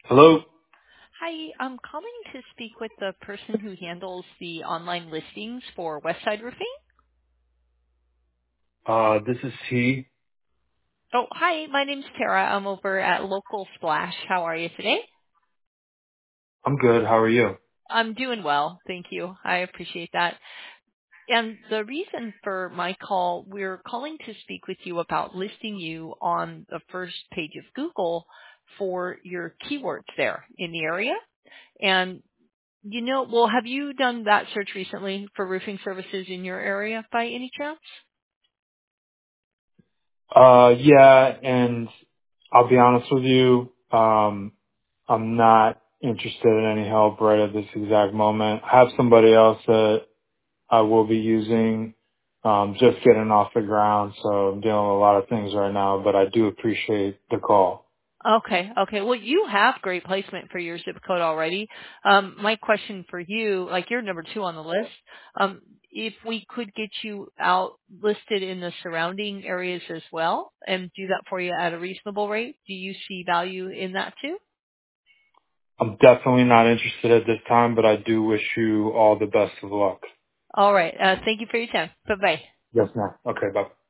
Hello. Hi, I'm calling to speak with the person who handles the online listings for Westside Roofing. This is he. Oh, hi, my name's Tara. I'm over at Local Splash. How are you today? I'm good. How are you? I'm doing well, thank you. I appreciate that. And the reason for my call, we're calling to speak with you about listing you on the first page of Google for your keywords there in the area. And well, have you done that search recently for roofing services in your area by any chance? Yeah, and I'll be honest with you. I'm not interested in any help right at this exact moment. I have somebody else that I will be using, just getting off the ground. So I'm dealing with a lot of things right now, but I do appreciate the call. Okay. Okay. Well, you have great placement for your zip code already. My question for you, like you're number 2 on the list, if we could get you out listed in the surrounding areas as well and do that for you at a reasonable rate, do you see value in that too? I'm definitely not interested at this time, but I do wish you all the best of luck. All right. Thank you for your time. Bye bye. Yes, ma'am. Okay, bye.